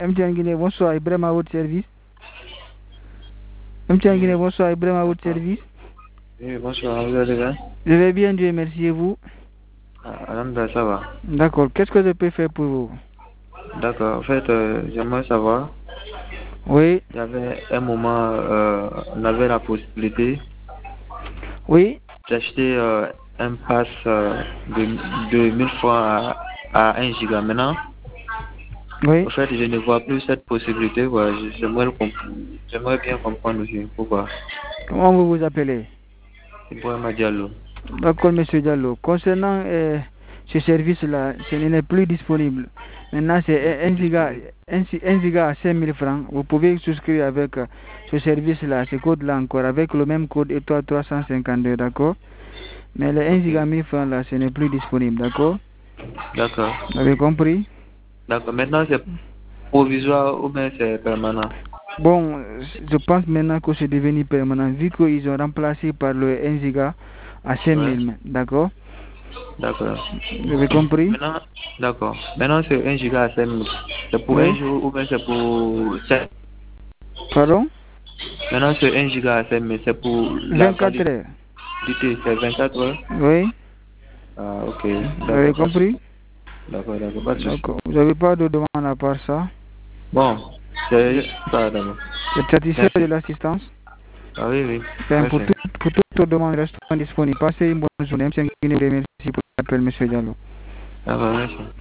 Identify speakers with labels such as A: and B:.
A: MTN Guinée, bonsoir, Ibrahim à votre service. MTN Guinée, bonsoir, Ibrahim à votre service.
B: Oui, bonsoir, vous allez bien?
A: Je vais bien, Dieu merci, et vous?
B: Alhamdulillah, ça va.
A: D'accord, qu'est-ce que je peux faire pour vous?
B: D'accord, en fait, j'aimerais savoir,
A: Oui.
B: il y avait un moment, on avait la possibilité
A: Oui.
B: d'acheter un pass de 1000 francs à 1 giga. Maintenant,
A: Oui.
B: en fait, je ne vois plus cette possibilité. Ouais, j'aimerais bien comprendre aussi pourquoi.
A: Comment vous vous appelez?
B: Ibrahima Diallo.
A: D'accord, monsieur Diallo. Concernant ce service-là, ce n'est plus disponible. Maintenant, c'est 1 giga à 5000 francs. Vous pouvez souscrire avec ce service-là, ce code-là encore, avec le même code étoile 352, d'accord? Mais le 1 giga à 1000 francs, là, ce n'est plus disponible, d'accord?
B: D'accord.
A: Vous avez compris?
B: D'accord. Maintenant, c'est provisoire ou bien c'est permanent?
A: Bon, je pense maintenant que c'est devenu permanent, vu qu'ils ont remplacé par le 1 giga à
B: Ouais.
A: 5000, d'accord?
B: D'accord.
A: Vous avez compris?
B: Maintenant, d'accord. Maintenant, c'est 1 giga à 5 minutes. C'est pour un
A: Oui.
B: jour ou bien c'est pour 7.
A: Pardon?
B: Maintenant, c'est 1 giga à 5 minutes. C'est pour la
A: 24
B: validité.
A: heures.
B: C'est 24 heures.
A: Oui.
B: Ah, ok.
A: Vous avez
B: D'accord, pas de souci.
A: compris?
B: D'accord, d'accord, pas de souci.
A: D'accord. Vous n'avez pas de demande à part ça?
B: Bon, c'est juste ça d'abord.
A: Vous êtes satisfait
B: Merci.
A: de l'assistance?
B: Ah oui, oui.
A: Bien,
B: Merci.
A: pour toute demande restons disponibles. Passez une bonne journée. Merci pour l'appel, monsieur Diallo.
B: D'accord, merci.